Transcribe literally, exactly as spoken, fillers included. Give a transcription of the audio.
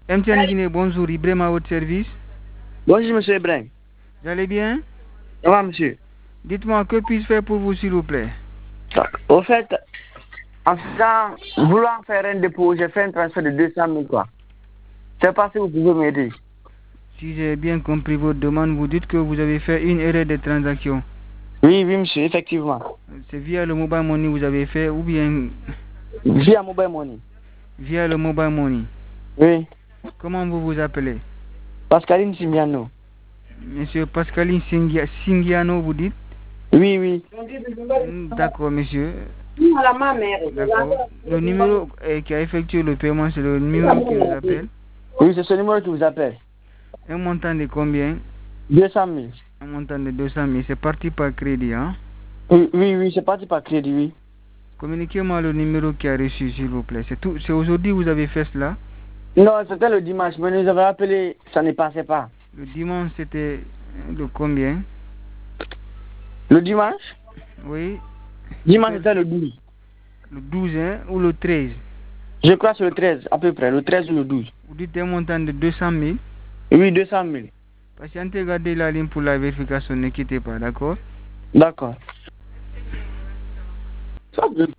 M T N Guinée, bonjour, Ibrahim à votre service. Bonjour, monsieur Ibrahim. Vous allez bien? Ça va, monsieur? Dites-moi, que puis-je faire pour vous, s'il vous plaît? Au fait, en faisant, vouloir faire un dépôt, j'ai fait un transfert de deux cent mille, quoi. Je ne sais pas si vous pouvez m'aider. Si j'ai bien compris votre demande, vous dites que vous avez fait une erreur de transaction. Oui, oui, monsieur, effectivement. C'est via le mobile money que vous avez fait ou bien Via mobile money. via le mobile money? Oui. Comment vous vous appelez? Pascaline Simiano. Monsieur Pascaline Singia- Singiano, vous dites? Oui, oui. D'accord, monsieur. D'accord. Le numéro euh, qui a effectué le paiement, c'est le numéro qui vous appelle. Oui, c'est ce numéro qui vous appelle. Un montant de combien? deux cent mille. Un montant de deux cent mille. C'est parti par crédit, hein? Oui, oui, oui, c'est parti par crédit, oui. Communiquez-moi le numéro qui a reçu, s'il vous plaît. C'est tout. C'est aujourd'hui que vous avez fait cela? Non, c'était le dimanche, mais nous avons appelé, ça ne passait pas. Le dimanche, c'était de combien? Le dimanche? Oui. Dimanche, c'était le douze. Le douze, hein, ou le treize? Je crois que c'est le treize, à peu près, le treize ou le douze. Vous dites un montant de deux cent mille? Oui, deux cent mille. Patientez, gardez la ligne pour la vérification, ne quittez pas, d'accord? D'accord.